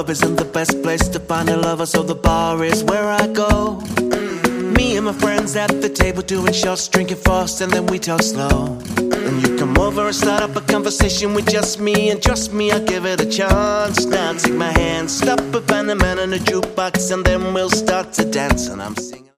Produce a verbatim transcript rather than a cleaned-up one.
club isn't the best place to find a lover, so the bar is where I go. Me and my friends at the table doing shots, drinking fast, and then we talk slow. And you come over and start up a conversation with just me, and trust me, I'll give it a chance. Now take my hand, stop and find a man in a jukebox, and then we'll start to dance. And I'm singing.